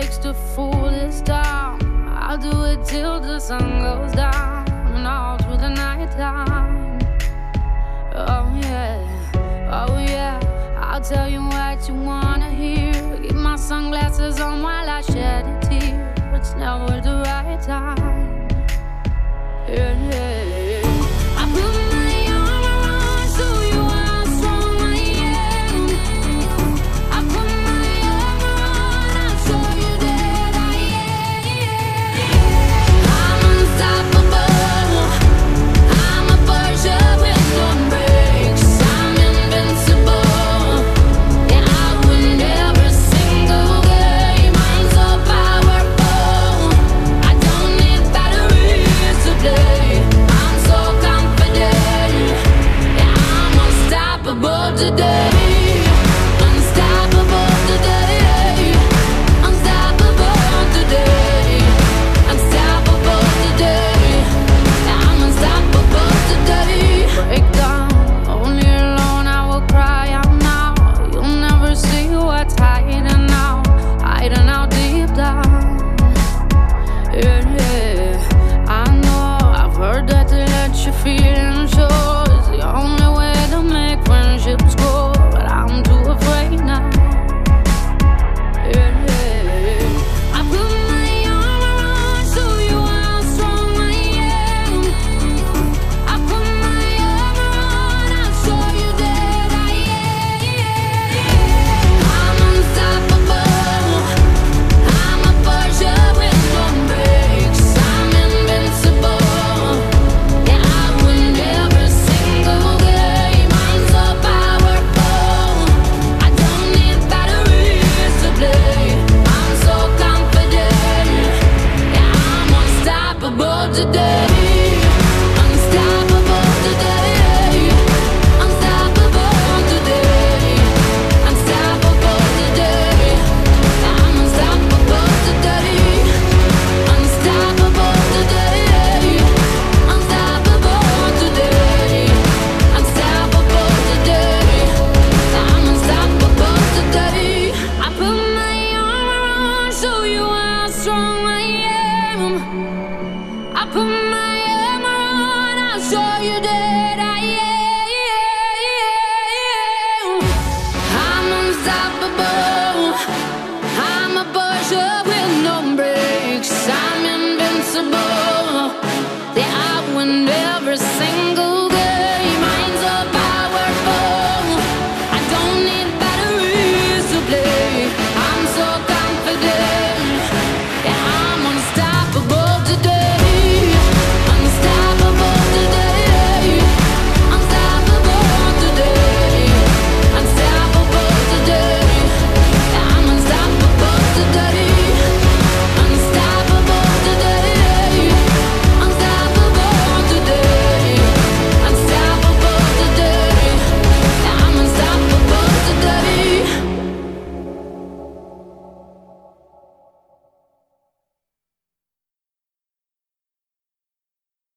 takes to fool this town. I'll do it till the sun goes down and all through the night time. Oh yeah, I'll tell you what you wanna hear. Keep my sunglasses on while I shed a tear. It's never the right time. Yeah. I put my arm around, show you how strong I am. I put my arm around, I'll show you that I am. I'm unstoppable. I'm a Porsche with no brakes. I'm invincible. Yeah, I win every single game. I'm so powerful. I don't need batteries to play. I'm so confident. Yeah, I'm unstoppable today. Unstoppable today. Unstoppable today. Unstoppable today. Yeah, I'm unstoppable today. Break down, only alone I will cry out now. You'll never see what's hiding out deep down. Yeah, I know, I've heard that to let your feelings show is the only way to make friendships grow, but I'm too afraid now. Yeah, I put my arm around, show you how strong I am. I put my arm around, I'll show you that I am. I'm unstoppable. I'm a Porsche with no brakes. I'm invincible. Yeah, I win every single game. I'm so powerful. I don't need batteries to play. I'm so confident. Yeah, I'm unstoppable today. Unstoppable today. Unstoppable today. Unstoppable today. I'm unstoppable today. Unstoppable today. Unstoppable today. Unstoppable today. I'm unstoppable today. I put my arm around, show you how strong I am. I put my arm around, I'll show you that I am. I'm unstoppable. I'm a Porsche with no brakes. I'm invincible.